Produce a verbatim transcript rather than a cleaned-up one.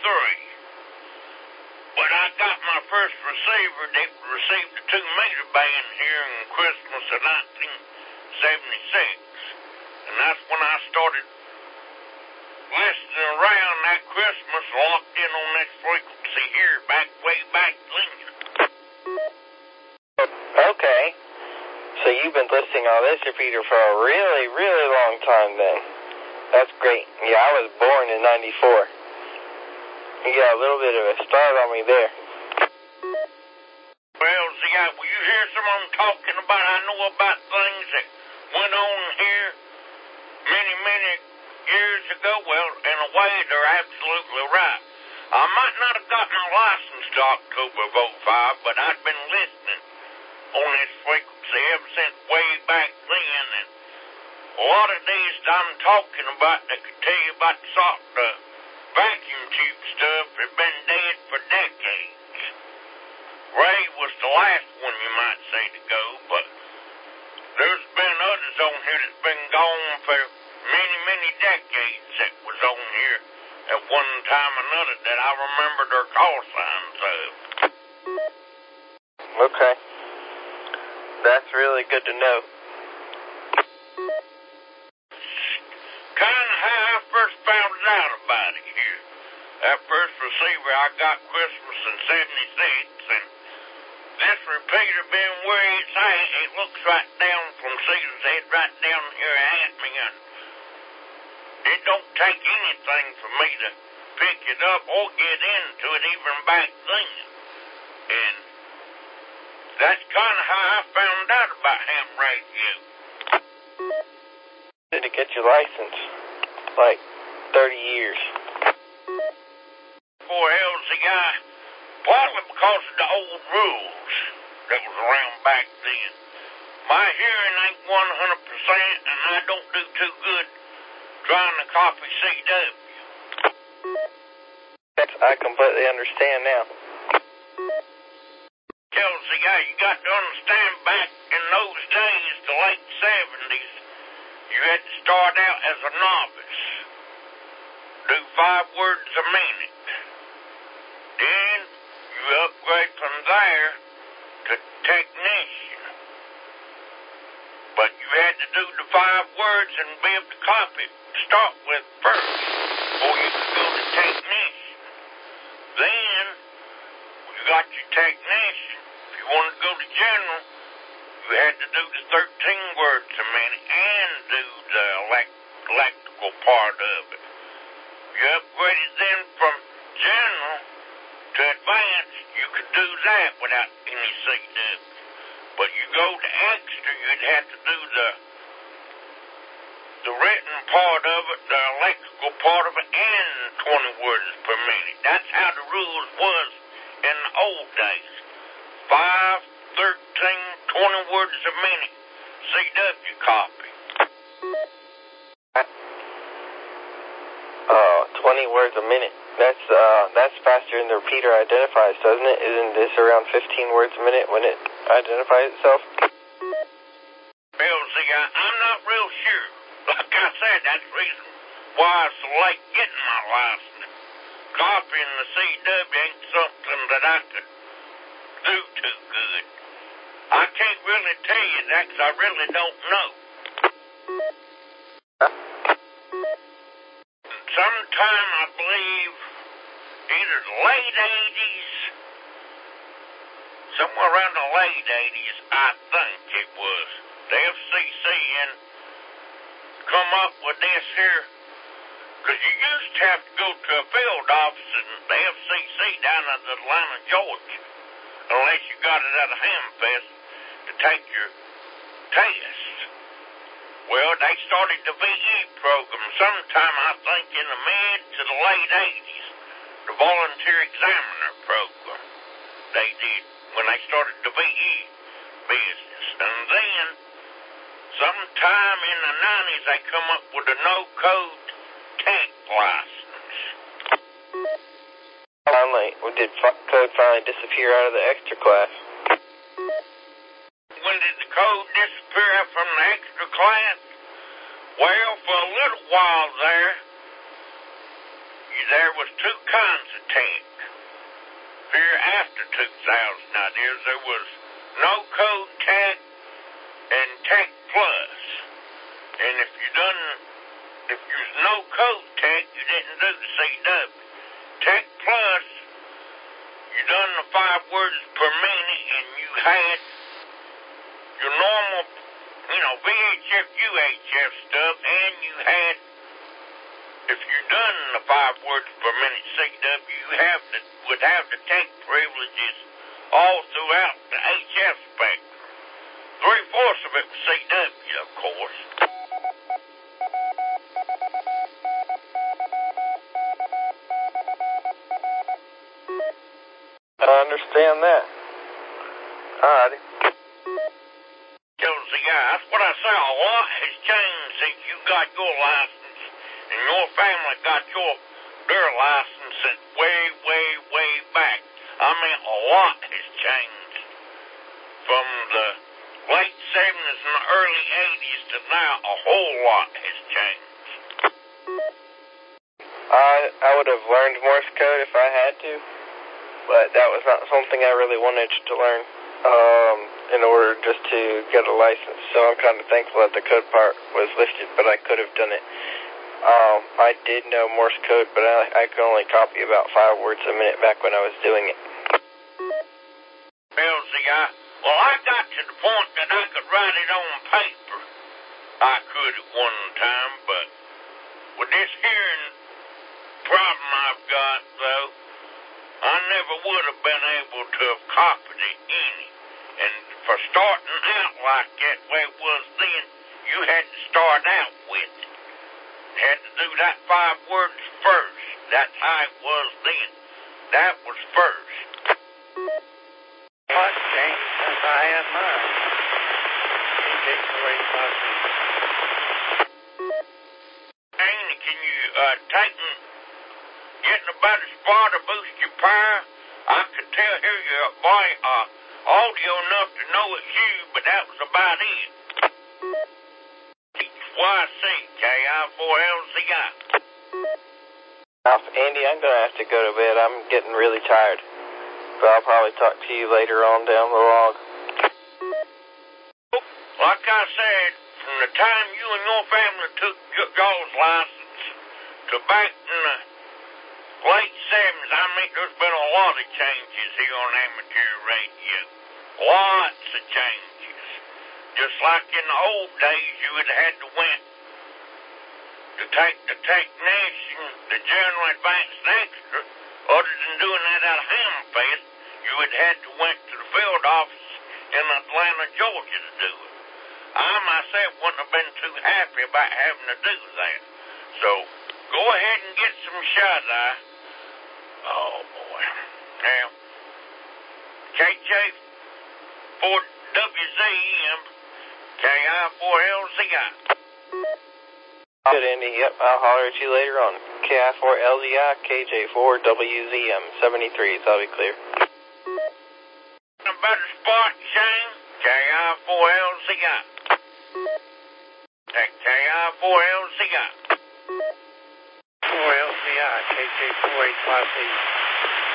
three. But I got my first receiver that received a two-meter band here in Christmas of nineteen seventy-six. And that's when I started listening around that Christmas, locked in on this frequency here, back way back then. Okay. So you've been listening on this repeater for a really, really long time then. That's great. Yeah, I was born in ninety-four. You got a little bit of a start on me there. Well, see, I, will you hear someone talking about, I know about things that went on here many, many years ago? Well, in a way, they're absolutely right. I might not have gotten a license to October of oh five, but I'd been listening on this frequency ever since way back then, and a lot of these I'm talking about that could tell you about the salt, the vacuum tube stuff have been dead for decades. Ray was the last one, you might say, to go, but there's been others on here that's been gone for many, many decades that was on here at one time or another that I remember their call signs of. Okay. That's really good to know. Kind of how I first found out about it here. That first receiver I got Christmas in seventy-six, and this repeater being where it's at, it looks right down from Caesar's Head right down here at me, and it don't take anything for me to pick it up or get into it even back then. And that's kind of how I found out about ham radio. Did it get your license? Like thirty years. Poor Elsie guy, partly because of the old rules that was around back then. My hearing ain't one hundred percent, and I don't do too good trying to copy C W. I completely understand now. Elsie guy, you got to understand back in those days, the late seventies, you had to start out as a novice. Do five words a minute. Then you upgrade from there to technician. But you had to do the five words and be able to copy it to start with first before you could go to technician. Then, when you got your technician, if you wanted to go to general, you had to do the thirteen words a minute and do the elect- electrical part of it. You upgraded then from general to advanced, you could do that without any C W. But you go to extra, you'd have to do the the written part of it, the electrical part of it, and twenty words per minute. That's how the rules was in the old days. Five, thirteen, twenty words a minute C W copy. Oh, twenty words a minute. That's uh, that's faster than the repeater identifies, doesn't it? Isn't this around fifteen words a minute when it identifies itself? Well, see, I, I'm not real sure. Like I said, that's the reason why I was so late getting my license. Copying the C W ain't something that I could do too good. I can't really tell you that because I really don't know. Sometime, I believe, either the late eighties, somewhere around the late eighties, I think it was, the F C C and come up with this here, because you used to have to go to a field office in the F C C down in Atlanta, Georgia, unless you got it at a Hamfest to take your test. Well, they started the V E program sometime, I think, in the mid to the late eighties, the Volunteer Examiner program they did when they started the V E business. And then, sometime in the nineties, they come up with a no-code tech license. Finally, did code finally disappear out of the extra class? When did the code disappear from the extra class? Well, for a little while there, you there was two kinds of tech here after two thousand. Now, there's, there was no-code tech and tech plus. And if you done, if you was no-code tech, you didn't do the C W. Tech plus, you done the five words per minute, and you had your normal, you know, V H F, U H F stuff, and you had, if you done the five words per minute C W, you have the, would have the tech privileges all throughout the H F spectrum. Three-fourths of it was C W, of course. I understand that. Alrighty. Tells the guy, that's what I say, a lot has changed since you got your license, and your family got your their license since way, way, way back. I mean, a lot has changed from the late seventies and the early eighties to now. A whole lot has changed. I I would have learned Morse code if I had to, but that was not something I really wanted to learn um, in order just to get a license. So I'm kind of thankful that the code part was listed, but I could have done it. Um, I did know Morse code, but I, I could only copy about five words a minute back when I was doing it. Well, see, I, well, I got to the point that I could write it on paper. I could at one time, but with this hearing problem I've got, though, I never would have been able to have copied it any. And for starting out like that way it was then, you had to start out with it. Had to do that five words first. That's how it was then. That was first. What changed since I had mine? Andy, can you uh, take and getting about a spot to boost your power? I could tell here your boy uh, audio enough to know it's you, but that was about it. Y C K I four L Z I. Now, Andy, I'm going to have to go to bed. I'm getting really tired. But I'll probably talk to you later on down the log. Like I said, from the time you and your family took y'all's license to back in the late seventies, I mean, there's been a lot of changes here on amateur radio. Lots of changes. Just like in the old days, you would have had to went to take the technician, the general advanced extra, other than doing that out of Hammerfest, you would have had to went to the field office in Atlanta, Georgia to do it. I myself wouldn't have been too happy about having to do that. So, go ahead and get some shut-eye. Oh, boy. Now, K J four W Z M, K I four L Z I. Good, Andy. Yep, I'll holler at you later on. K I four L Z I, K J four W Z M, seventy-three, so I'll be clear. A better spot, Shane? K I four L Z I. Take K I four L Z I. four L Z I, K J four H Y C.